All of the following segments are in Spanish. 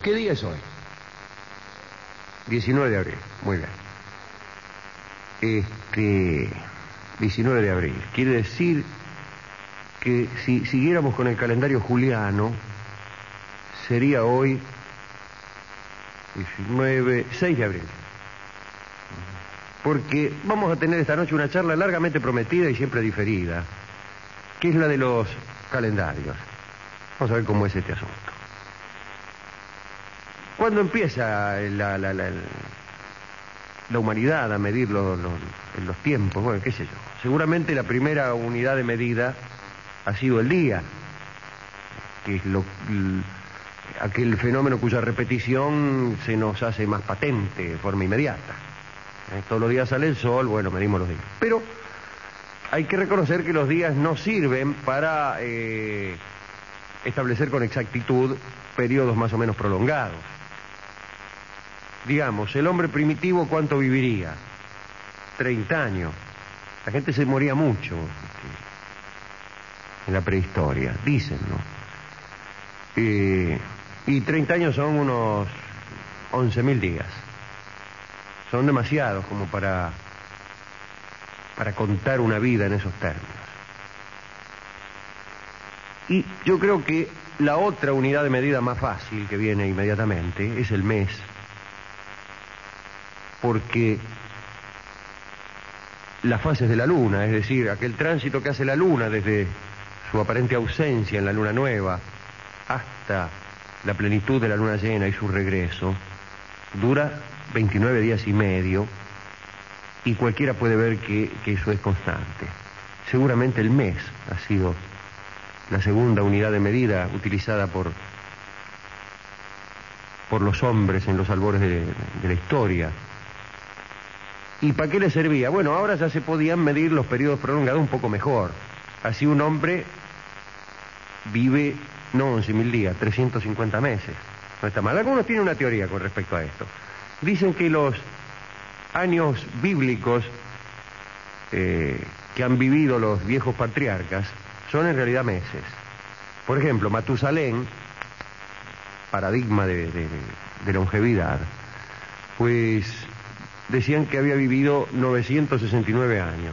¿Qué día es hoy? 19 de abril, muy bien. 19 de abril. Quiere decir que si siguiéramos con el calendario juliano, sería hoy 6 de abril. Porque vamos a tener esta noche una charla largamente prometida y siempre diferida, que es la de los calendarios. Vamos a ver cómo es este asunto. ¿Cuándo empieza la humanidad a medir los tiempos? Bueno, qué sé yo. Seguramente la primera unidad de medida ha sido el día, que es aquel fenómeno cuya repetición se nos hace más patente de forma inmediata. Todos los días sale el sol, bueno, medimos los días. Pero hay que reconocer que los días no sirven para establecer con exactitud periodos más o menos prolongados. Digamos, el hombre primitivo, ¿cuánto viviría? 30 años. La gente se moría mucho en la prehistoria, dicen, ¿no? Y 30 años son unos 11.000 días. Son demasiados como para contar una vida en esos términos. Y yo creo que la otra unidad de medida más fácil que viene inmediatamente es el mes. Porque las fases de la luna, es decir, aquel tránsito que hace la luna desde su aparente ausencia en la luna nueva hasta la plenitud de la luna llena y su regreso, dura 29 días y medio, y cualquiera puede ver que eso es constante. Seguramente el mes ha sido la segunda unidad de medida utilizada por los hombres en los albores de la historia. ¿Y para qué le servía? Bueno, ahora ya se podían medir los periodos prolongados un poco mejor. Así un hombre vive, no 11.000 días, 350 meses. No está mal. Algunos tienen una teoría con respecto a esto. Dicen que los años bíblicos que han vivido los viejos patriarcas son en realidad meses. Por ejemplo, Matusalén, paradigma de longevidad, pues decían que había vivido 969 años.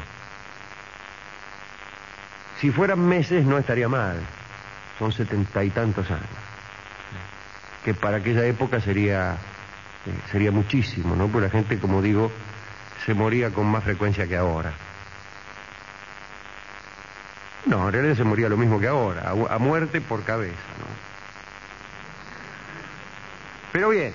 Si fueran meses no estaría mal, son 70 y tantos años, que para aquella época sería muchísimo, ¿no? Porque la gente, como digo, se moría con más frecuencia que ahora. No, en realidad se moría lo mismo que ahora, a muerte por cabeza, ¿no? Pero bien,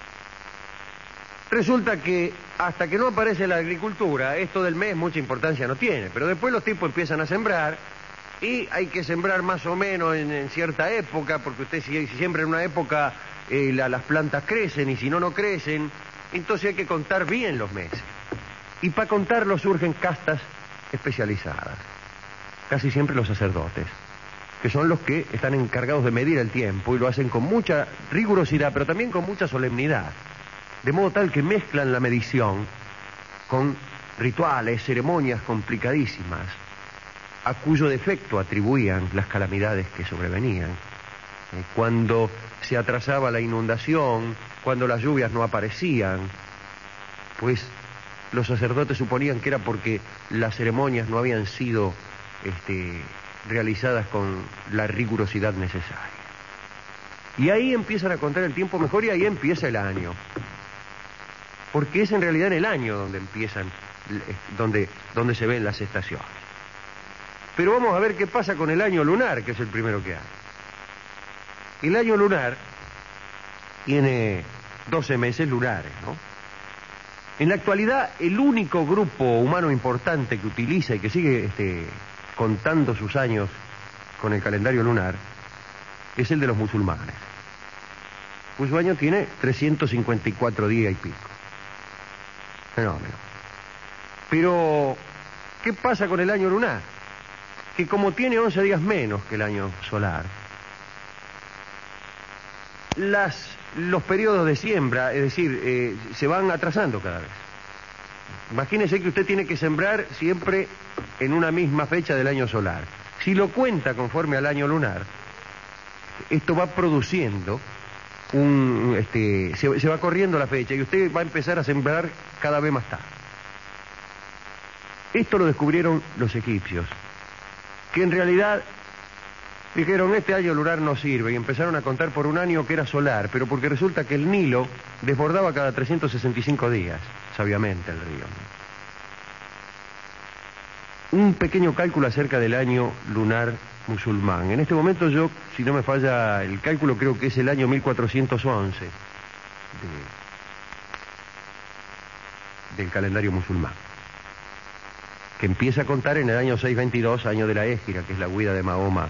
resulta que hasta que no aparece la agricultura, esto del mes mucha importancia no tiene, pero después los tipos empiezan a sembrar, y hay que sembrar más o menos en cierta época, porque usted si siembra en una época las plantas crecen, y si no crecen, entonces hay que contar bien los meses. Y para contarlos surgen castas especializadas, casi siempre los sacerdotes, que son los que están encargados de medir el tiempo, y lo hacen con mucha rigurosidad, pero también con mucha solemnidad. De modo tal que mezclan la medición con rituales, ceremonias complicadísimas, a cuyo defecto atribuían las calamidades que sobrevenían. Cuando se atrasaba la inundación, cuando las lluvias no aparecían, pues los sacerdotes suponían que era porque las ceremonias no habían sido realizadas con la rigurosidad necesaria. Y ahí empiezan a contar el tiempo mejor, y ahí empieza el año. Porque es en realidad en el año donde empiezan, donde se ven las estaciones. Pero vamos a ver qué pasa con el año lunar, que es el primero que hay. El año lunar tiene 12 meses lunares, ¿no? En la actualidad, el único grupo humano importante que utiliza y que sigue contando sus años con el calendario lunar es el de los musulmanes. Pues su año tiene 354 días y pico. Fenómeno. Pero, ¿qué pasa con el año lunar? Que como tiene 11 días menos que el año solar, los periodos de siembra, es decir, se van atrasando cada vez. Imagínese que usted tiene que sembrar siempre en una misma fecha del año solar. Si lo cuenta conforme al año lunar, esto va produciendo se va corriendo la fecha y usted va a empezar a sembrar cada vez más tarde. Esto lo descubrieron los egipcios, que en realidad dijeron, este año lunar no sirve, y empezaron a contar por un año que era solar, pero porque resulta que el Nilo desbordaba cada 365 días, sabiamente el río. Un pequeño cálculo acerca del año lunar musulmán. En este momento yo, si no me falla el cálculo, creo que es el año 1411 del calendario musulmán, que empieza a contar en el año 622, año de la Égira, que es la huida de Mahoma.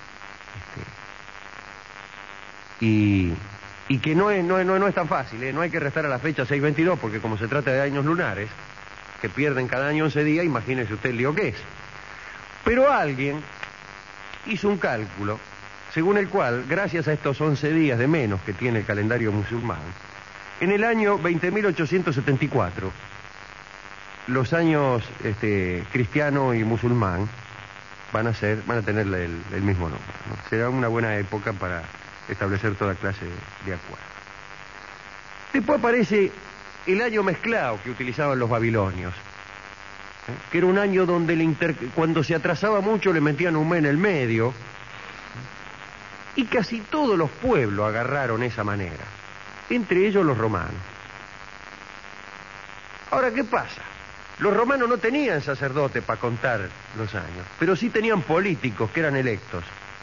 Y que no es tan fácil, no hay que restar a la fecha 622, porque como se trata de años lunares, que pierden cada año 11 días, imagínese usted el lío que es. Pero alguien hizo un cálculo, según el cual, gracias a estos 11 días de menos que tiene el calendario musulmán, en el año 20.874, los años cristiano y musulmán van a tener el mismo nombre, ¿no? Será una buena época para establecer toda clase de acuerdos. Después aparece el año mezclado que utilizaban los babilonios, que era un año donde cuando se atrasaba mucho le metían un mes en el medio, y casi todos los pueblos agarraron esa manera, entre ellos los romanos. Ahora, ¿qué pasa? Los romanos no tenían sacerdote para contar los años, pero sí tenían políticos que eran electos.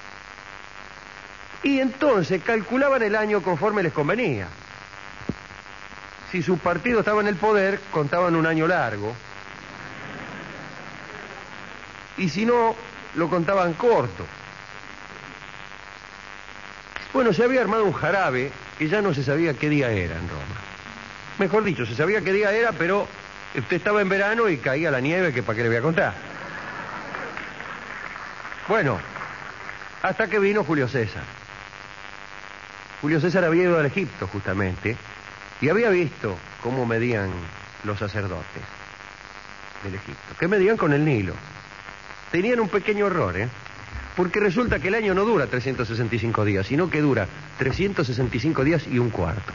Y entonces calculaban el año conforme les convenía. Si su partido estaba en el poder, contaban un año largo. Y si no, lo contaban corto. Bueno, se había armado un jarabe que ya no se sabía qué día era en Roma. Mejor dicho, se sabía qué día era, pero usted estaba en verano y caía la nieve, que para qué le voy a contar. Bueno, hasta que vino Julio César. Julio César había ido al Egipto, justamente, y había visto cómo medían los sacerdotes del Egipto, que medían con el Nilo. Tenían un pequeño error, porque resulta que el año no dura 365 días, sino que dura 365 días y un cuarto.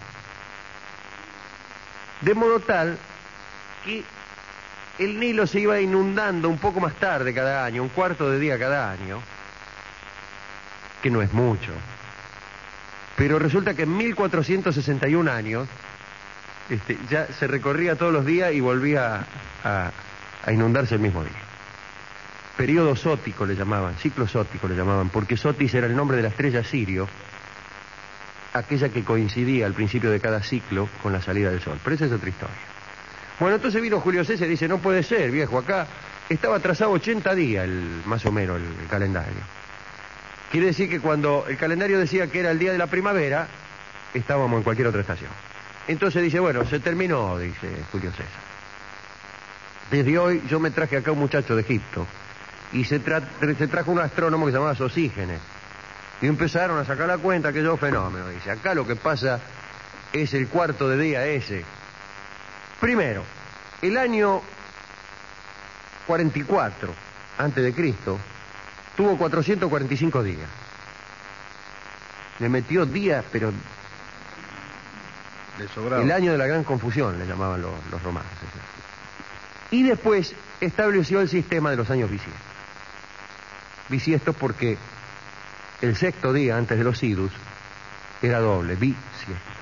De modo tal que el Nilo se iba inundando un poco más tarde cada año, un cuarto de día cada año, que no es mucho. Pero resulta que en 1461 años ya se recorría todos los días y volvía a inundarse el mismo día. Periodo sótico le llamaban, ciclo sótico le llamaban, porque Sotis era el nombre de la estrella Sirio, aquella que coincidía al principio de cada ciclo con la salida del sol. Pero esa es otra historia. Bueno, entonces vino Julio César y dice, no puede ser, viejo, acá estaba atrasado 80 días más o menos el calendario. Quiere decir que cuando el calendario decía que era el día de la primavera, estábamos en cualquier otra estación. Entonces dice, bueno, se terminó, dice Julio César. Desde hoy yo me traje acá un muchacho de Egipto y se trajo un astrónomo que se llamaba Sosígenes. Y empezaron a sacar la cuenta, que yo fenómeno. Dice, acá lo que pasa es el cuarto de día ese. Primero, el año 44 antes de Cristo tuvo 445 días. Le metió días, pero de sobrado. El año de la gran confusión le llamaban los romanos. Y después estableció el sistema de los años bisiestos. Bisiestos porque el sexto día antes de los idus era doble, bisiesto.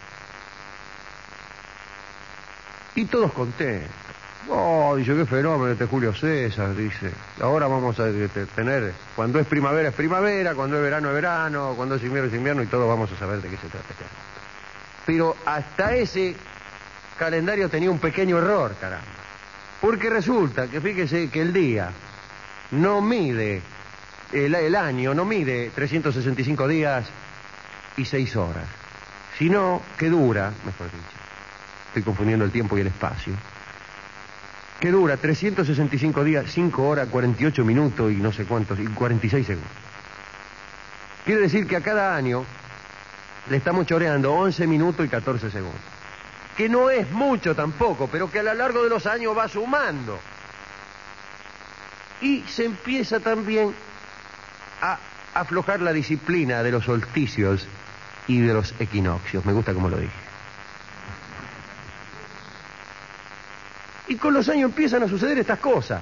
Y todos contentos. Oh, dice, qué fenómeno este Julio César, dice. Ahora vamos a tener, cuando es primavera, cuando es verano, cuando es invierno, y todos vamos a saber de qué se trata. Pero hasta ese calendario tenía un pequeño error, caramba. Porque resulta que, fíjese, que el día no mide, el año no mide 365 días y 6 horas, sino que dura, mejor dicho, estoy confundiendo el tiempo y el espacio, que dura 365 días, 5 horas, 48 minutos y no sé cuántos, y 46 segundos. Quiere decir que a cada año le estamos choreando 11 minutos y 14 segundos. Que no es mucho tampoco, pero que a lo largo de los años va sumando. Y se empieza también a aflojar la disciplina de los solsticios y de los equinoccios. Me gusta como lo dije. Y con los años empiezan a suceder estas cosas.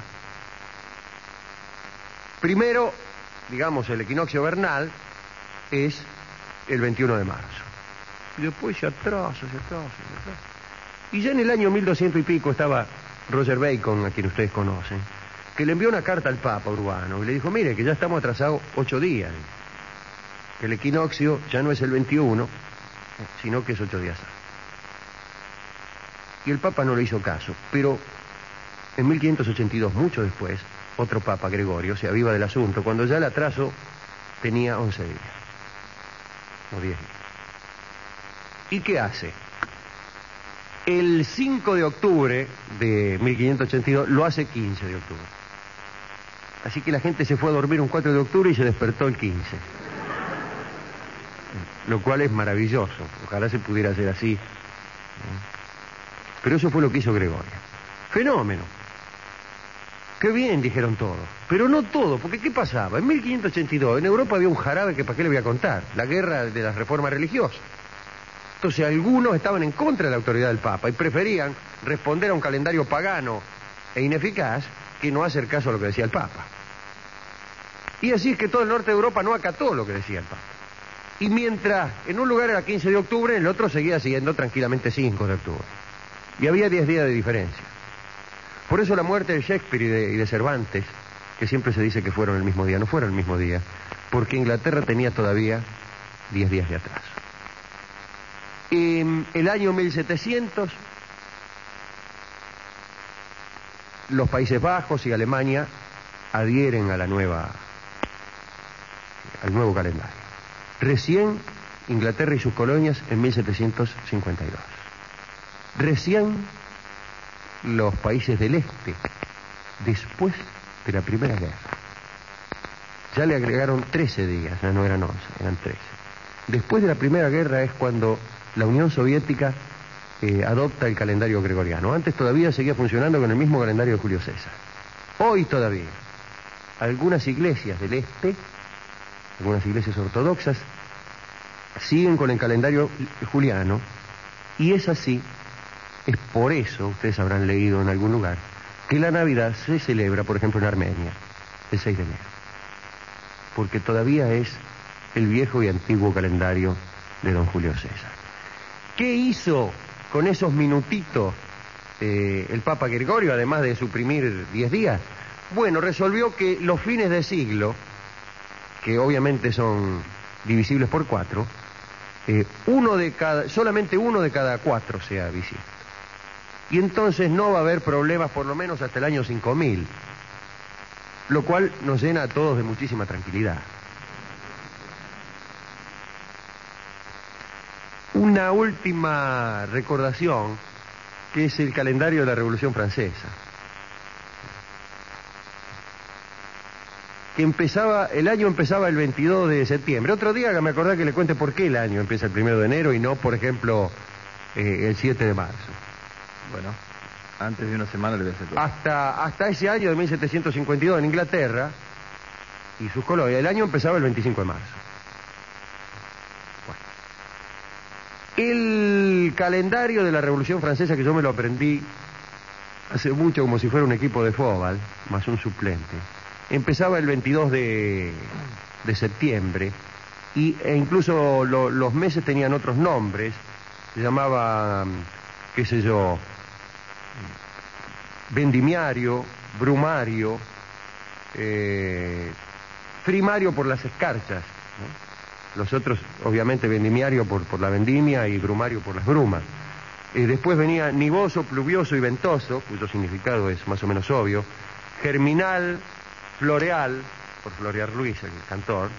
Primero, digamos, el equinoccio vernal es el 21 de marzo. Y después se atrasa. Y ya en el año 1200 y pico estaba Roger Bacon, a quien ustedes conocen, que le envió una carta al Papa Urbano y le dijo, mire, que ya estamos atrasados 8 días. Que el equinoccio ya no es el 21, sino que es 8 días antes. Y el Papa no le hizo caso, pero en 1582, mucho después, otro Papa, Gregorio, se aviva del asunto, cuando ya el atraso tenía 11 días, o 10 días. ¿Y qué hace? El 5 de octubre de 1582 lo hace 15 de octubre. Así que la gente se fue a dormir un 4 de octubre y se despertó el 15. Lo cual es maravilloso. Ojalá se pudiera hacer así. Pero eso fue lo que hizo Gregorio. Fenómeno. Qué bien, dijeron todos. Pero no todo, porque ¿qué pasaba? En 1582 en Europa había un jarabe que para qué le voy a contar. La guerra de las reformas religiosas. Entonces algunos estaban en contra de la autoridad del Papa y preferían responder a un calendario pagano e ineficaz que no hacer caso a lo que decía el Papa. Y así es que todo el norte de Europa no acató lo que decía el Papa. Y mientras en un lugar era 15 de octubre, en el otro seguía siendo tranquilamente 5 de octubre. Y había 10 días de diferencia. Por eso la muerte de Shakespeare y de Cervantes, que siempre se dice que fueron el mismo día, no fueron el mismo día, porque Inglaterra tenía todavía 10 días de atraso. En el año 1700, los Países Bajos y Alemania adhieren a al nuevo calendario. Recién Inglaterra y sus colonias en 1752. Recién los países del este, después de la Primera Guerra. Ya le agregaron 13 días, ya no eran 11, eran 13. Después de la Primera Guerra es cuando la Unión Soviética adopta el calendario gregoriano. Antes todavía seguía funcionando con el mismo calendario de Julio César. Hoy todavía, algunas iglesias del este, algunas iglesias ortodoxas, siguen con el calendario juliano, y es así, es por eso, ustedes habrán leído en algún lugar, que la Navidad se celebra, por ejemplo, en Armenia, el 6 de enero. Porque todavía es el viejo y antiguo calendario de don Julio César. ¿Qué hizo con esos minutitos el Papa Gregorio, además de suprimir 10 días? Bueno, resolvió que los fines de siglo, que obviamente son divisibles por 4, solamente uno de cada 4 sea bisiesto. Y entonces no va a haber problemas por lo menos hasta el año 5000, lo cual nos llena a todos de muchísima tranquilidad. Una última recordación, que es el calendario de la Revolución Francesa, que el año empezaba el 22 de septiembre. Otro día me acordé que le cuente por qué el año empieza el 1 de enero y no, por ejemplo, el 7 de marzo. Bueno, antes de una semana le voy a hacer todo. Hasta ese año de 1752 en Inglaterra y sus colonias, el año empezaba el 25 de marzo. El calendario de la Revolución Francesa, que yo me lo aprendí hace mucho como si fuera un equipo de fútbol, más un suplente, empezaba el 22 de septiembre e incluso los meses tenían otros nombres. Se llamaba, qué sé yo, vendimiario, brumario, primario por las escarchas, ¿no? Los otros, obviamente, vendimiario por la vendimia y brumario por las brumas. Después venía nivoso, pluvioso y ventoso, cuyo significado es más o menos obvio. Germinal, floreal, por Floreal Ruiz, el cantor.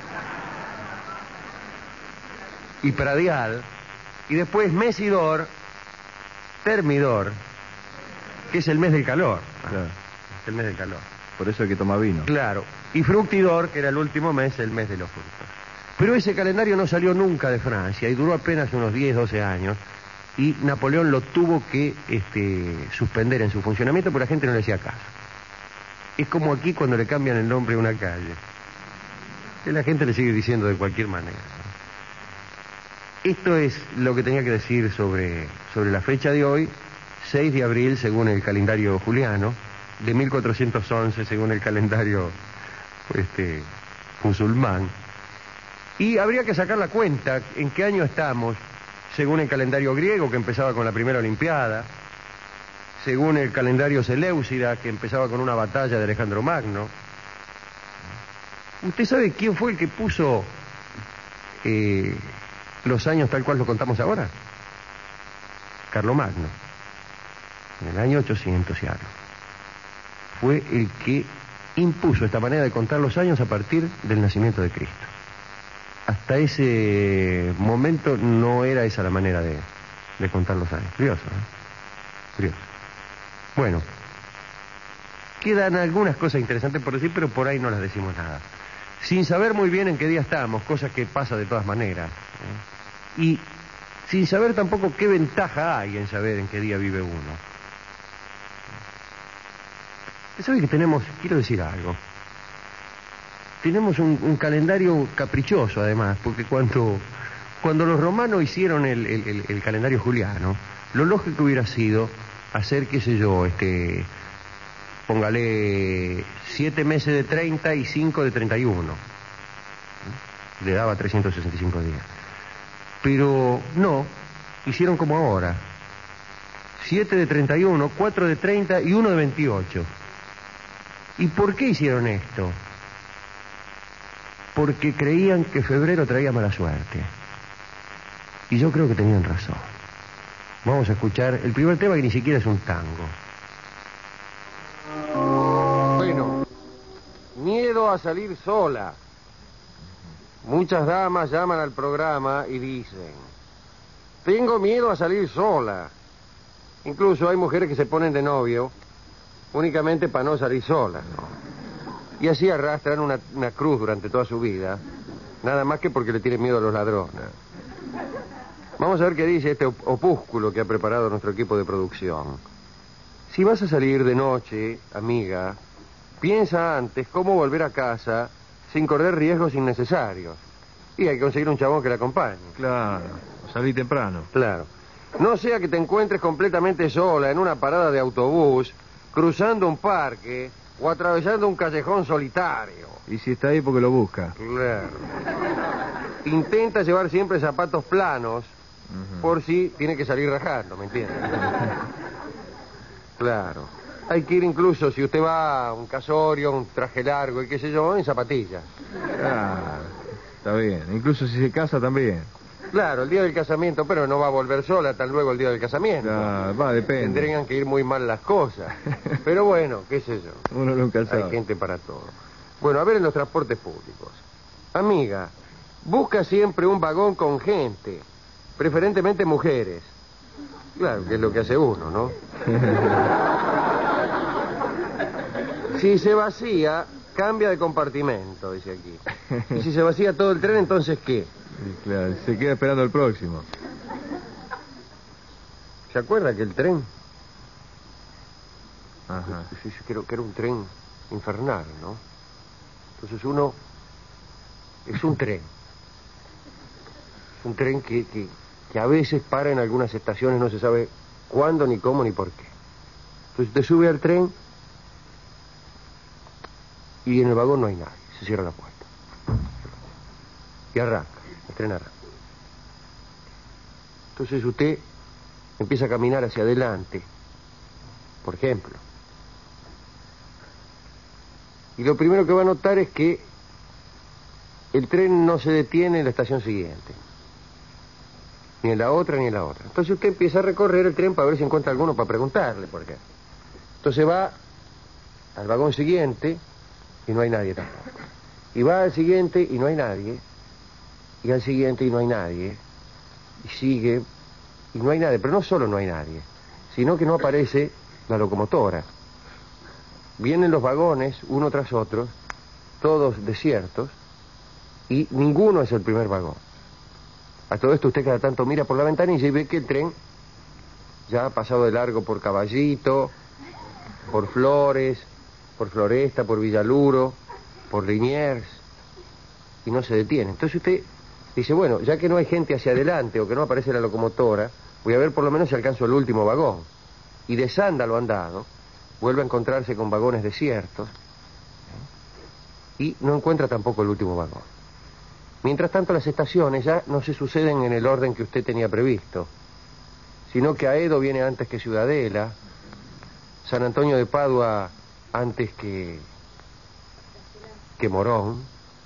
Y pradial. Y después mesidor, termidor, que es el mes del calor. Claro. Es el mes del calor. Por eso hay que tomar vino. Claro. Y fructidor, que era el último mes, el mes de los frutos. Pero ese calendario no salió nunca de Francia y duró apenas unos 10, 12 años. Y Napoleón lo tuvo que suspender en su funcionamiento porque la gente no le hacía caso. Es como aquí cuando le cambian el nombre a una calle. Que la gente le sigue diciendo de cualquier manera, ¿no? Esto es lo que tenía que decir sobre la fecha de hoy, 6 de abril según el calendario juliano, de 1411 según el calendario musulmán. Y habría que sacar la cuenta en qué año estamos, según el calendario griego, que empezaba con la primera Olimpiada, según el calendario Seleucida, que empezaba con una batalla de Alejandro Magno. ¿Usted sabe quién fue el que puso los años tal cual lo contamos ahora? Carlomagno, en el año 800 y algo. Fue el que impuso esta manera de contar los años a partir del nacimiento de Cristo. Hasta ese momento no era esa la manera de contar los años. Curioso, ¿no? Curioso. Bueno, quedan algunas cosas interesantes por decir, pero por ahí no las decimos nada. Sin saber muy bien en qué día estamos, cosa que pasa de todas maneras, y sin saber tampoco qué ventaja hay en saber en qué día vive uno. Usted sabe que quiero decir algo, tenemos un calendario caprichoso además, porque cuando los romanos hicieron el calendario juliano, lo lógico hubiera sido hacer, qué sé yo, póngale 7 meses de 30 y 5 de 31. Le daba 365 días. Pero no, hicieron como ahora. 7 de 31, 4 de 30 y 1 de 28. ¿Y por qué hicieron esto? Porque creían que febrero traía mala suerte. Y yo creo que tenían razón. Vamos a escuchar el primer tema, que ni siquiera es un tango. Bueno, miedo a salir sola. Muchas damas llaman al programa y dicen: tengo miedo a salir sola. Incluso hay mujeres que se ponen de novio únicamente para no salir solas, ¿no? Y así arrastran una cruz durante toda su vida, nada más que porque le tienen miedo a los ladrones. Vamos a ver qué dice este opúsculo que ha preparado nuestro equipo de producción. Si vas a salir de noche, amiga, piensa antes cómo volver a casa sin correr riesgos innecesarios. Y hay que conseguir un chabón que la acompañe. Claro, salí temprano. Claro. No sea que te encuentres completamente sola en una parada de autobús, cruzando un parque o atravesando un callejón solitario. Y si está ahí, porque lo busca. Claro. Intenta llevar siempre zapatos planos, por si tiene que salir rajando, ¿me entiendes? Claro. Hay que ir incluso, si usted va a un casorio, un traje largo y qué sé yo, en zapatillas. Ah, está bien. Incluso si se casa también. Claro, el día del casamiento, pero no va a volver sola tan luego el día del casamiento. Depende. Tendrían que ir muy mal las cosas. Pero bueno, qué sé yo. Uno nunca sabe. Hay gente para todo. Bueno, a ver en los transportes públicos. Amiga, busca siempre un vagón con gente, preferentemente mujeres. Claro, que es lo que hace uno, ¿no? Si se vacía, cambia de compartimento, dice aquí. Y si se vacía todo el tren, ¿entonces qué? Sí, claro, se queda esperando el próximo. ¿Se acuerda que el tren? Ajá. Sí, creo que era un tren infernal, ¿no? Entonces uno es un tren. Es un tren que a veces para en algunas estaciones, no se sabe cuándo, ni cómo, ni por qué. Entonces te sube al tren y en el vagón no hay nadie, se cierra la puerta. Y arranca, el tren arranca. Entonces usted empieza a caminar hacia adelante, por ejemplo. Y lo primero que va a notar es que el tren no se detiene en la estación siguiente. Ni en la otra, ni en la otra. Entonces usted empieza a recorrer el tren para ver si encuentra alguno para preguntarle por qué. Entonces va al vagón siguiente y no hay nadie tampoco. Y va al siguiente y no hay nadie. Y al siguiente y no hay nadie. Y sigue y no hay nadie. Pero no solo no hay nadie, sino que no aparece la locomotora. Vienen los vagones, uno tras otro, todos desiertos, y ninguno es el primer vagón. A todo esto usted cada tanto mira por la ventanilla y ve que el tren ya ha pasado de largo por Caballito, por Flores, por Floresta, por Villaluro, por Liniers, y no se detiene. Entonces usted Dice, bueno, ya que no hay gente hacia adelante o que no aparece la locomotora, voy a ver por lo menos si alcanzo el último vagón. Y desanda lo andado, vuelve a encontrarse con vagones desiertos y no encuentra tampoco el último vagón. Mientras tanto, las estaciones ya no se suceden en el orden que usted tenía previsto, sino que Aedo viene antes que Ciudadela, San Antonio de Padua antes que Morón,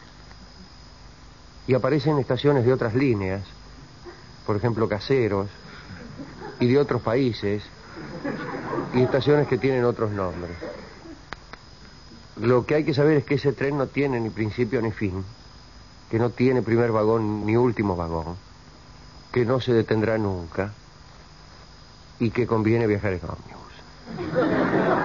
y aparecen estaciones de otras líneas, por ejemplo Caseros, y de otros países, y estaciones que tienen otros nombres. Lo que hay que saber es que ese tren no tiene ni principio ni fin, que no tiene primer vagón ni último vagón, que no se detendrá nunca y que conviene viajar en ómnibus.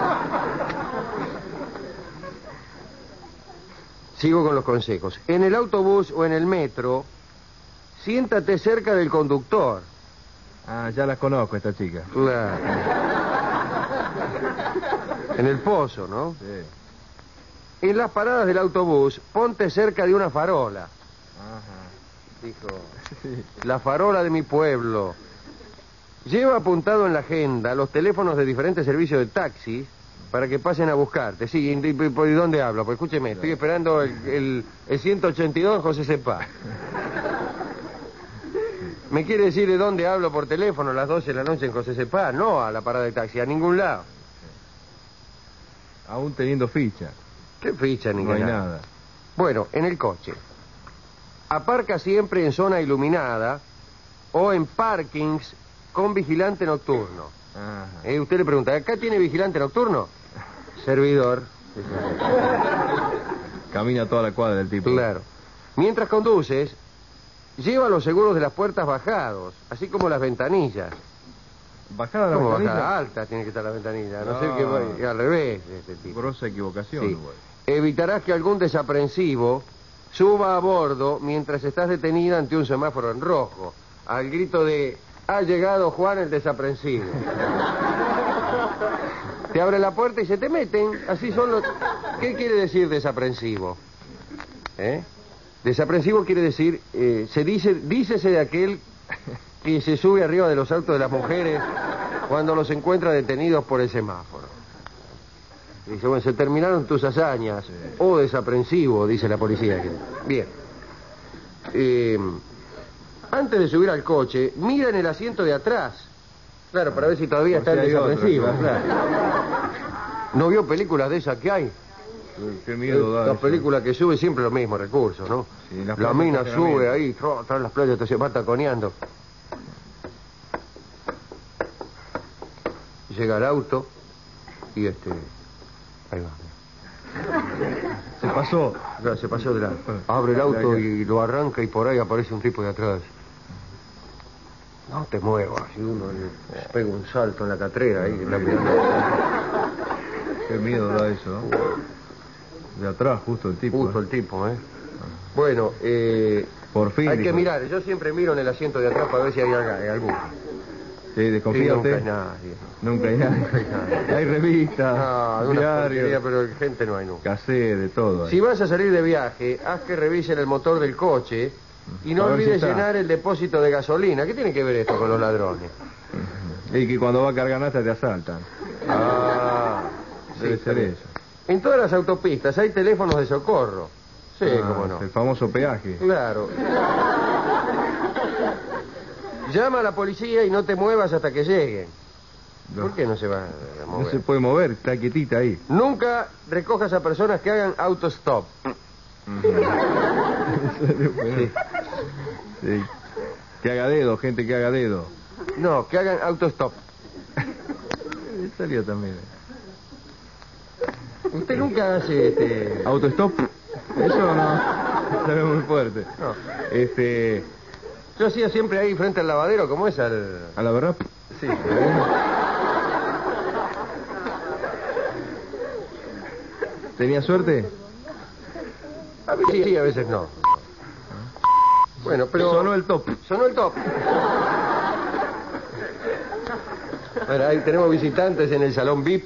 Sigo con los consejos. En el autobús o en el metro, siéntate cerca del conductor. Ah, ya las conozco, esta chica. Claro. En el pozo, ¿no? Sí. En las paradas del autobús, ponte cerca de una farola. Ajá. Dijo, Sí. la farola de mi pueblo. Lleva apuntado en la agenda los teléfonos de diferentes servicios de taxis para que pasen a buscarte. Sí, ¿y dónde hablo? Pues escúcheme, estoy esperando el 182 en José Cepá. ¿Me quiere decir de dónde hablo por teléfono a las 12 de la noche en José Cepá? No a la parada de taxi, a ningún lado. Aún teniendo ficha. ¿Qué ficha ni No hay nada? nada. Bueno, en el coche. Aparca siempre en zona iluminada o en parkings con vigilante nocturno. Ajá. Usted le pregunta, ¿acá tiene vigilante nocturno? Servidor. Camina toda la cuadra el tipo. Claro. Mientras conduces, lleva los seguros de las puertas bajados, así como las ventanillas. Bajada la ¿Cómo ventanilla. bajada? Alta tiene que estar la ventanilla, a no No. ser que vaya al revés de este tipo. Grosa equivocación, Sí. güey. Evitarás que algún desaprensivo suba a bordo mientras estás detenida ante un semáforo en rojo, al grito de "ha llegado Juan el desaprensivo". Te abre la puerta y se te meten, así son los... ¿Qué quiere decir desaprensivo? Desaprensivo quiere decir, dícese de aquel que se sube arriba de los autos de las mujeres cuando los encuentra detenidos por el semáforo. Dice, bueno, se terminaron tus hazañas. Sí. Oh, desaprensivo, dice la policía. Bien. Antes de subir al coche, mira en el asiento de atrás. Claro, para ver si todavía Por está el si hay otro, desaprensivo. claro. ¿No vio películas de esas que hay? Qué miedo da La eso. película que sube siempre los mismos recursos, ¿no? Sí, las la playas mina estacionamiento. sube ahí, atrás las playas se va taconeando. Llega el auto y ahí va. Se pasó. Claro, se pasó de lado. Abre el auto y lo arranca y por ahí aparece un tipo de atrás. No te muevas. Y uno le pega un salto en la catrera ahí. Qué miedo da eso, ¿no? De atrás, justo el tipo. Justo el tipo, ¿eh? Bueno, Por fin. hay que dijo. mirar. Yo siempre miro en el asiento de atrás para ver si hay alguno. Sí, Sí, desconfía nunca hay usted. nadie. Nunca hay nada. nadie. Hay revistas, No, una porquería, diarios, pero gente no hay nunca. casé, de todo. Si vas a salir de viaje, haz que revisen el motor del coche y no A ver si olvides está. llenar el depósito de gasolina. ¿Qué tiene que ver esto con los ladrones? Y que cuando va a cargar nafta te asaltan. Ah, Debe ser eso. En todas las autopistas hay teléfonos de socorro. Sí, Ah, cómo no. El famoso peaje. Claro. Llama a la policía y no te muevas hasta que lleguen. No. ¿Por qué no se va a No mover? se puede mover, está quietita ahí. Nunca recojas a personas que hagan autostop. Sí. Sí. Que haga dedo, gente que haga dedo. No, que hagan autostop. Salió también. Usted nunca hace Autostop. Eso no. Sale muy fuerte. No. Yo Yo hacía siempre ahí frente al lavadero, como es al... a la verdad. Sí. ¿Tenía suerte? A veces sí, a veces no. Bueno, pero... Sonó el top. Sonó el top. Bueno, ahí tenemos visitantes en el salón VIP.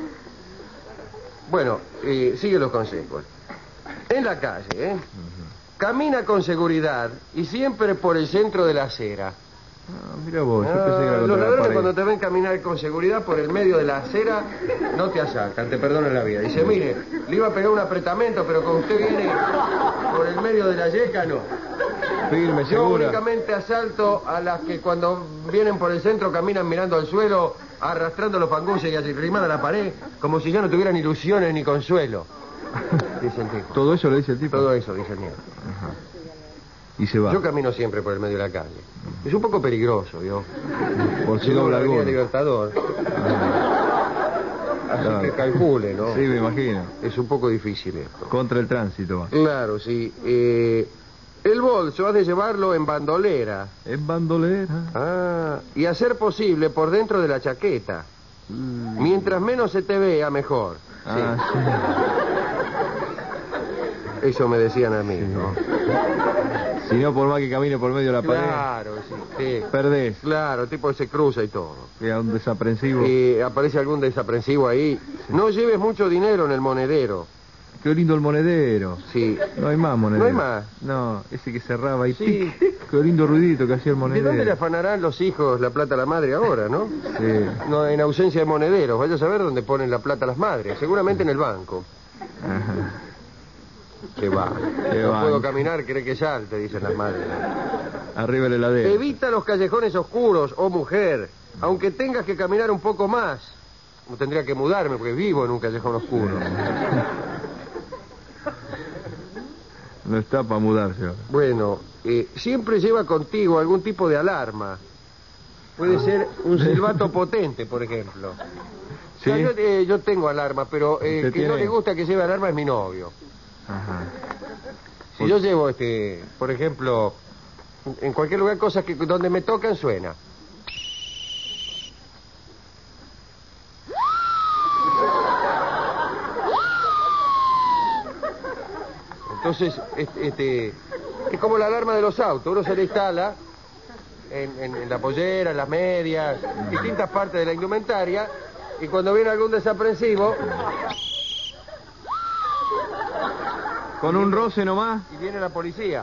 Bueno, sigue los consejos. En la calle, Camina con seguridad y siempre por el centro de la acera. Ah, mira vos, yo pensé que era Los contra la ladrones pared. cuando te ven caminar con seguridad por el medio de la acera no te asaltan, te perdonan la vida. Dice, mire, le iba a pegar un apretamento, pero como usted viene por el medio de la yeca, no. Firme, Yo segura. únicamente asalto a las que cuando vienen por el centro caminan mirando al suelo, arrastrando los panguses y arrimada a la pared, como si ya no tuvieran ilusiones ni consuelo. Dice el tipo. Todo eso lo dice el tipo. Todo eso, dice el niño. Ajá. Y se va. Yo camino siempre por el medio de la calle. Es un poco peligroso, ¿vio? Por si Si no, dobla la avenida alguno. Libertador. Así Claro. que calcule, ¿no? Sí, me imagino. Es un poco difícil esto. Contra el tránsito va. Claro, sí. El bolso has de llevarlo en bandolera. Es bandolera. Ah, y a ser posible por dentro de la chaqueta. Mientras menos se te vea, mejor. Ah, sí. Eso me decían a mí, ¿no? Si no, por más que camine por medio de la pared, Claro, sí. perdés. Claro, el tipo se cruza y todo. Queda un desaprensivo. Y aparece algún desaprensivo ahí. No lleves mucho dinero en el monedero. Qué lindo el monedero. Sí. No hay más monedero. ¿No hay más? No, ese que cerraba y Sí. tic. Qué lindo ruidito que hacía el ¿De monedero. dónde le afanarán los hijos la plata a la madre ahora, no? Sí. No, en ausencia de monederos. Vaya a saber dónde ponen la plata las madres. Seguramente en el banco. Ajá. Que va. Qué No banco. puedo caminar, cree que salte, dicen las madres. Arriba la heladera. Evita los callejones oscuros, oh mujer. Aunque tengas que caminar un poco más. No tendría que mudarme porque vivo en un callejón oscuro. No está para mudarse ahora. Bueno, siempre lleva contigo algún tipo de alarma. Puede ser un silbato potente, por ejemplo. ¿Sí? No, yo tengo alarma, pero ¿Usted que no tiene? le gusta que lleve alarma es mi novio. Ajá. Si yo llevo, por ejemplo, en cualquier lugar, cosas que donde me tocan suena. Entonces, es como la alarma de los autos. Uno se le instala en la pollera, en las medias, distintas partes de la indumentaria, y cuando viene algún desaprensivo, Con un roce nomás. y viene la policía.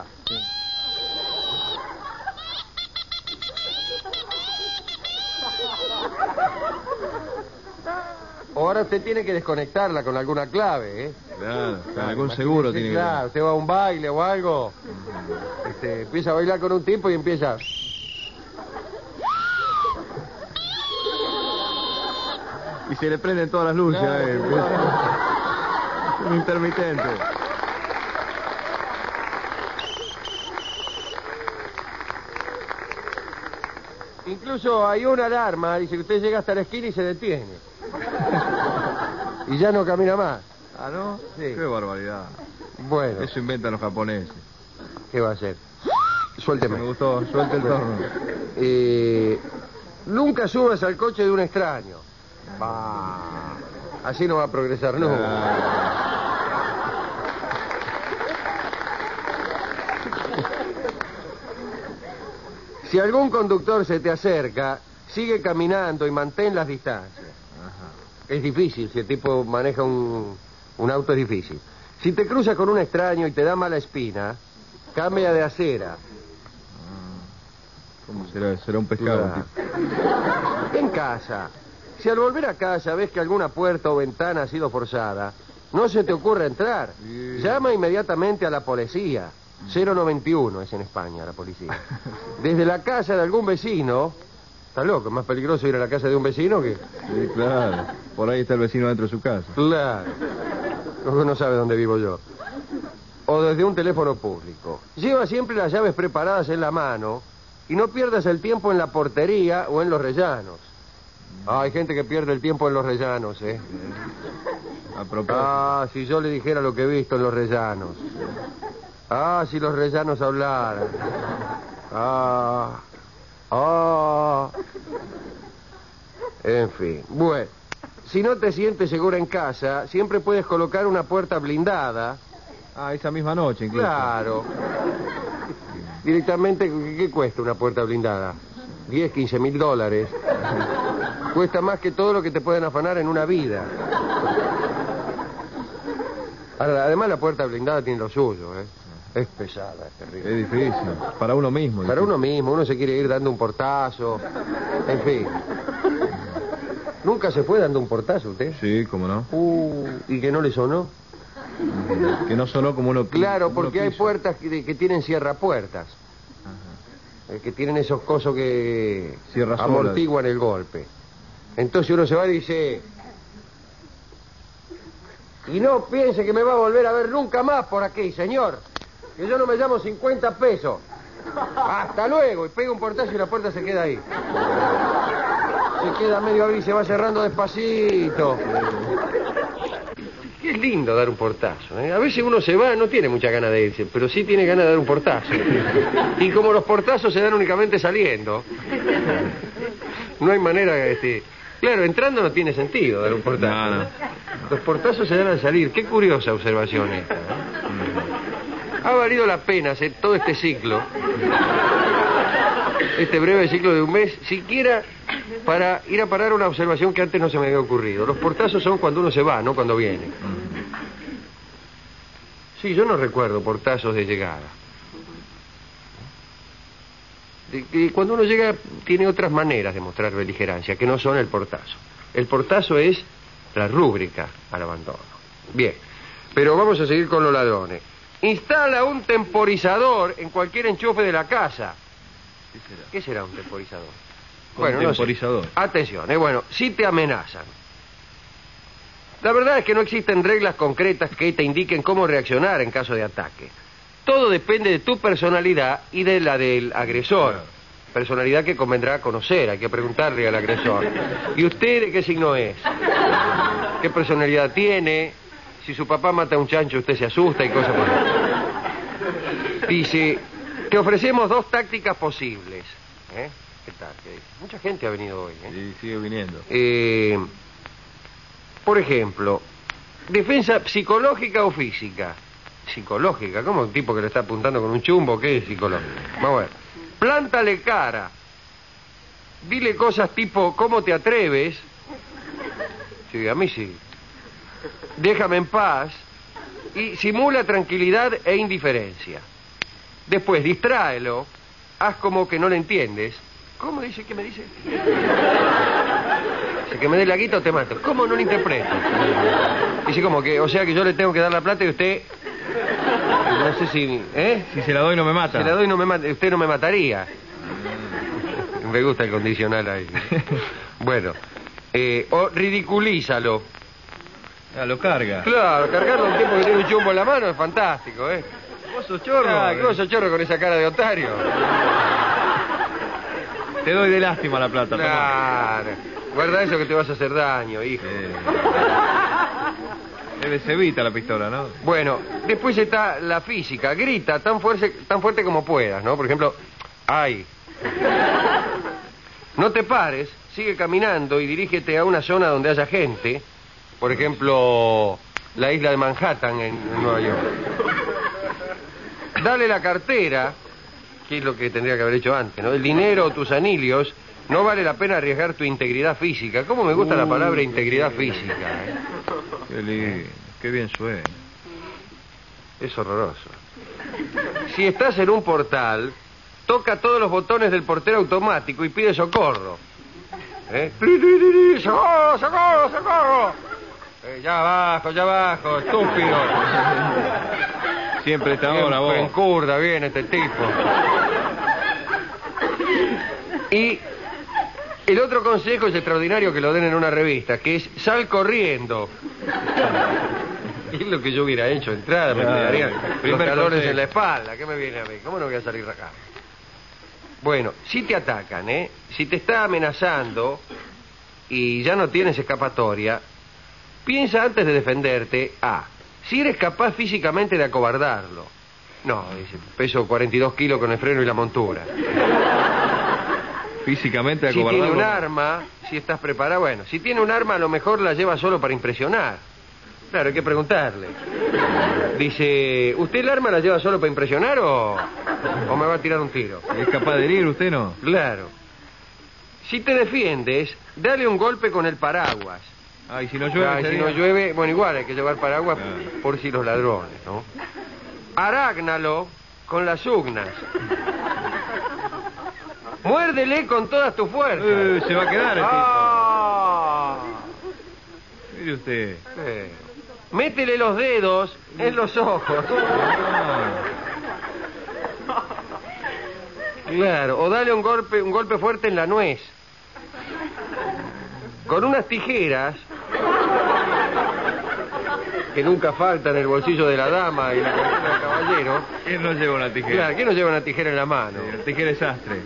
Ahora usted tiene que desconectarla con alguna clave, ¿eh? Claro, con algún seguro Sí, tiene claro, usted va a un baile o algo, empieza a bailar con un tipo y empieza... que. Y se le prenden todas las luces a él. Un intermitente. Incluso hay una alarma, dice que usted llega hasta la esquina y se detiene. Y ya no camina más. Ah, ¿no? Sí. Qué barbaridad. Bueno, Eso inventan los japoneses. ¿qué va a hacer? Suélteme. Me gustó, suelta el torno. Nunca subas al coche de un extraño. Bah, así no va a progresar nunca. Ah, Si algún conductor se te acerca, sigue caminando y mantén las distancias. Es difícil, si el tipo maneja un auto es difícil. Si te cruzas con un extraño y te da mala espina, cambia de acera. ¿Cómo será? Será un pescado. Claro. En casa, si al volver a casa ves que alguna puerta o ventana ha sido forzada, no se te ocurra entrar. Sí. Llama inmediatamente a la policía. 091 es en España la policía. Desde la casa de algún vecino... Está loco, es más peligroso ir a la casa de un vecino que... Sí, claro. Por ahí está el vecino dentro de su casa. Claro. No sabe dónde vivo yo. O desde un teléfono público. Lleva siempre las llaves preparadas en la mano y no pierdas el tiempo en la portería o en los rellanos. Hay gente que pierde el tiempo en los rellanos, ¿eh? A propósito. Ah, si yo le dijera lo que he visto en los rellanos. Ah, si los rellanos hablaran. Ah. En fin. Bueno, si no te sientes segura en casa, siempre puedes colocar una puerta blindada. Ah, esa misma noche incluso. Claro. Directamente, ¿qué cuesta una puerta blindada? 10, 15 mil dólares. Cuesta más que todo lo que te pueden afanar en una vida. Ahora, además la puerta blindada tiene lo suyo, ¿eh? Es pesada, es terrible. Es difícil. Para uno mismo. Para uno mismo, uno se quiere ir dando un portazo. En fin. ¿Nunca se fue dando un portazo usted? Sí, cómo no. ¿Y que no le sonó? Que no sonó como uno... Claro, como porque uno hay quiso. puertas que tienen cierrapuertas. Que tienen esos cosos que Cierra solas. amortiguan el golpe. Entonces uno se va y dice... Y no piense que me va a volver a ver nunca más por aquí, señor. Que yo no me llamo 50 pesos. Hasta luego. Y pega un portazo y la puerta se queda ahí. Se queda medio abrir y se va cerrando despacito. Es lindo dar un portazo, ¿eh? A veces uno se va, no tiene mucha ganas de irse, pero sí tiene ganas de dar un portazo. Y como los portazos se dan únicamente saliendo, no hay manera de... Claro, entrando no tiene sentido dar un portazo. No, no. Los portazos se dan al salir. Qué curiosa observación esta, ¿eh? Ha valido la pena hacer todo este ciclo, este breve ciclo de un mes, siquiera para ir a parar una observación que antes no se me había ocurrido. Los portazos son cuando uno se va, no cuando viene. Sí, yo no recuerdo portazos de llegada. Y cuando uno llega tiene otras maneras de mostrar beligerancia, que no son el portazo. El portazo es la rúbrica al abandono. Bien, pero vamos a seguir con los ladrones. Instala un temporizador en cualquier enchufe de la casa. ¿Qué será un temporizador? Bueno, temporizador. No sé. Atención, bueno, si te amenazan. La verdad es que no existen reglas concretas que te indiquen cómo reaccionar en caso de ataque. Todo depende de tu personalidad y de la del agresor. Personalidad que convendrá conocer, hay que preguntarle al agresor. ¿Y usted de qué signo es? ¿Qué personalidad tiene? Si su papá mata a un chancho, usted se asusta y cosas por eso. Dice, te ofrecemos 2 tácticas posibles. ¿Qué tal? ¿Qué dice? Mucha gente ha venido hoy. Sí, sigue viniendo. Por ejemplo, defensa psicológica o física. Psicológica, ¿cómo un tipo que le está apuntando con un chumbo? ¿Qué es psicológica? Vamos a ver. Plántale cara. Dile cosas tipo, ¿cómo te atreves? Sí, a mí sí. Déjame en paz. Y simula tranquilidad e indiferencia. Después, distráelo. Haz como que no le entiendes. ¿Cómo dice? ¿Qué me dice? Dice que me dé la guita o te mato. ¿Cómo no lo interpreto? Dice como que, o sea que yo le tengo que dar la plata y usted... No sé si... Si se la doy no me mata. Si la doy no me mata, usted no me mataría. Me gusta el condicional ahí. Bueno, o ridiculízalo. Lo carga. Claro, cargarlo a un tipo que tiene un chumbo en la mano es fantástico, ¿eh? Vos sos chorro. ¿Qué vos sos chorro con esa cara de otario? Te doy de lástima la plata. Claro. Guarda eso que te vas a hacer daño, hijo. Debe ser evita la pistola, ¿no? Bueno, después está la física. Grita tan fuerte como puedas, ¿no? Por ejemplo, ¡ay! No te pares, sigue caminando y dirígete a una zona donde haya gente. Por ejemplo, la isla de Manhattan en Nueva York. Dale la cartera, que es lo que tendría que haber hecho antes, ¿no? El dinero o tus anillos. No vale la pena arriesgar tu integridad física. ¿Cómo me gusta la palabra integridad física? Qué bien suena. Es horroroso. Si estás en un portal, toca todos los botones del portero automático y pide socorro. ¡Socorro, socorro, socorro! Ya abajo, estúpido. Siempre está ahora vos. En curda viene este tipo. Y el otro consejo es extraordinario que lo den en una revista, que es sal corriendo. Es lo que yo hubiera hecho, entrada, me quedarían los talones en la espalda. ¿Qué me viene a mí? ¿Cómo no voy a salir de acá? Bueno, si te atacan, si te está amenazando y ya no tienes escapatoria, piensa antes de defenderte, si eres capaz físicamente de acobardarlo. No, dice, peso 42 kilos con el freno y la montura. Físicamente si acobardarlo. tiene un arma, si estás preparado, bueno, si tiene un arma a lo mejor la lleva solo para impresionar. Claro, hay que preguntarle. Dice, ¿usted el arma la lleva solo para impresionar o me va a tirar un tiro? ¿Es capaz de herir usted, no? Claro. Si te defiendes, dale un golpe con el paraguas. Y si no llueve... Si no llueve, bueno, igual hay que llevar paraguas por si los ladrones, ¿no? arágnalo con las ugnas. Muérdele con todas tus fuerzas. Se va a quedar el Ah. tipo. Mire usted. Métele los dedos en los ojos. Claro, o dale un golpe fuerte en la nuez. Con unas tijeras que nunca faltan en el bolsillo de la dama y la cartera del caballero. ¿Quién no lleva una tijera? Claro, ¿quién no lleva una tijera en la mano? Sí, la tijera es sastre.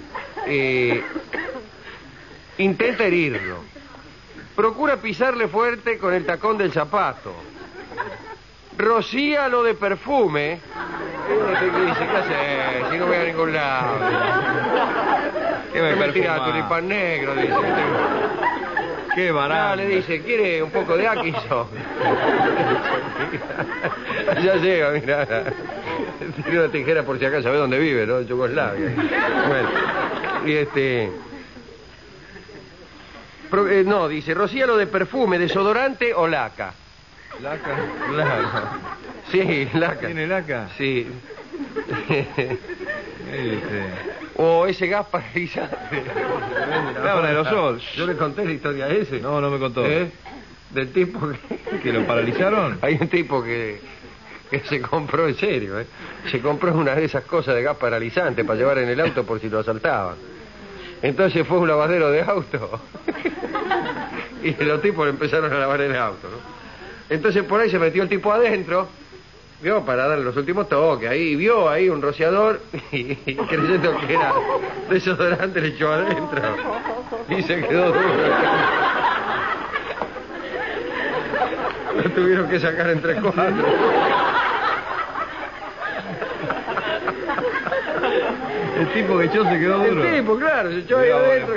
Intenta herirlo. Procura pisarle fuerte con el tacón del zapato. Rocíalo de perfume. ¿Qué dice? ¿Qué haces? Si no voy a ningún lado. ¿Qué me tira tulipán negro? Dice. Qué barato. Le dice, ¿quiere un poco de Aquiso? Ya llega, mira. Tiene una tijera por si acaso, sabe dónde vive, ¿no? En Yugoslavia. Bueno, y no, dice, rocíalo de perfume, desodorante o laca. ¿Laca? Claro. Sí, laca. ¿Tiene laca? Sí. Dice. O ese gas paralizante. Habla de los ojos. Yo le conté la historia a ese. No, no me contó. Del tipo ¿Que lo paralizaron? Hay un tipo que se compró, en serio, se compró una de esas cosas de gas paralizante para llevar en el auto por si lo asaltaban. Entonces fue a un lavadero de auto y los tipos le empezaron a lavar el auto, ¿no? Entonces por ahí se metió el tipo adentro, vio, para darle los últimos toques, ahí vio ahí un rociador y creyendo que era desodorante le echó adentro y se quedó duro. Lo tuvieron que sacar entre 4. El tipo que echó se quedó duro. El tipo, claro, se echó ahí adentro.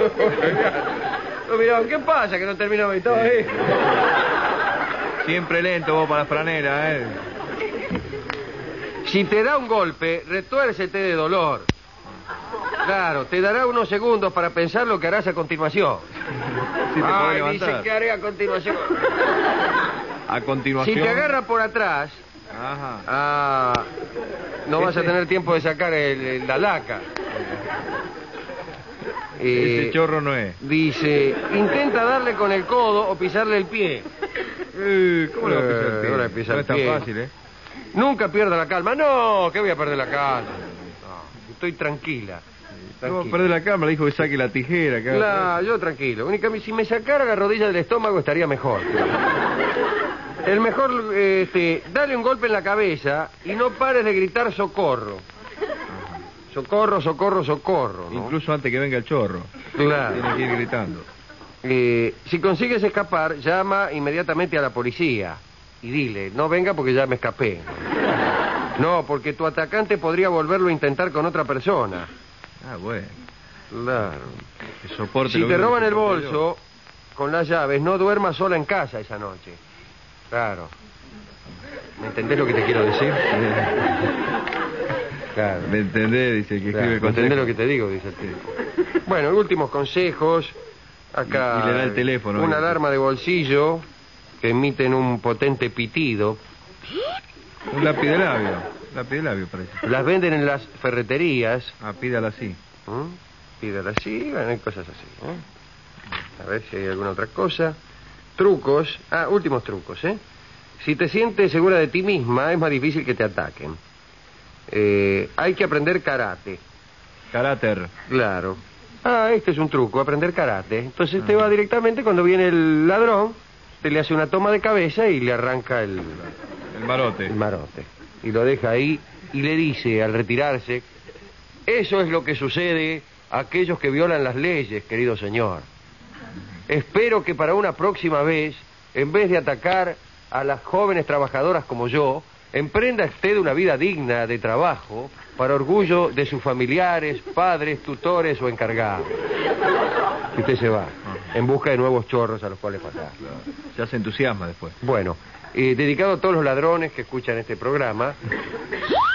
Lo miraban, ¿qué pasa? Que no terminó y todo ahí. Siempre lento vos para la franela, Si te da un golpe, retuércete de dolor. Claro, te dará unos segundos para pensar lo que harás a continuación. Si te podés levantar. Dice que haré a continuación. A continuación. Si te agarra por atrás, ajá. No vas a tener tiempo de sacar la laca. Ese chorro no es. Dice, intenta darle con el codo o pisarle el pie. ¿Cómo le va a pisar el pie? No le pisa No el es tan pie. fácil, Nunca pierda la calma. No, que voy a perder la calma. No, estoy tranquila. No, perder la calma, le dijo que saque la tijera. Claro, yo tranquilo. Únicamente, si me sacara la rodilla del estómago estaría mejor. El mejor, dale un golpe en la cabeza y no pares de gritar socorro. Socorro, socorro, socorro, ¿no? Incluso antes que venga el chorro. Claro. Tiene que ir gritando. Si consigues escapar, llama inmediatamente a la policía y dile, no venga porque ya me escapé. No, porque tu atacante podría volverlo a intentar con otra persona. Ah, bueno. Claro. Que soporte Si lo te mismo roban que el soporte bolso con las llaves, no duermas sola en casa esa noche. Claro. ¿Me entendés lo que te quiero decir? Claro. yo. ¿Me entendés? Dice el que Claro, escribe ¿me entendés consejos. lo que te digo? Dice el tipo. Bueno, últimos consejos. Acá Y le da el teléfono. una alarma de bolsillo que emiten un potente pitido. Un lápiz de labio. Lápiz de labio parece. Las venden en las ferreterías. Ah, pídala así. Pídala así, bueno, hay cosas así. A ver si hay alguna otra cosa. Trucos. Últimos trucos, Si te sientes segura de ti misma, es más difícil que te ataquen. Hay que aprender karate. Carácter. Claro. Este es un truco, aprender karate. Entonces te va directamente cuando viene el ladrón, te le hace una toma de cabeza y le arranca el marote. el marote. Y lo deja ahí y le dice al retirarse, eso es lo que sucede a aquellos que violan las leyes, querido señor. Espero que para una próxima vez, en vez de atacar a las jóvenes trabajadoras como yo, emprenda usted una vida digna de trabajo para orgullo de sus familiares, padres, tutores o encargados. Y usted se va, en busca de nuevos chorros a los cuales matar. Ya se entusiasma después. Bueno, dedicado a todos los ladrones que escuchan este programa,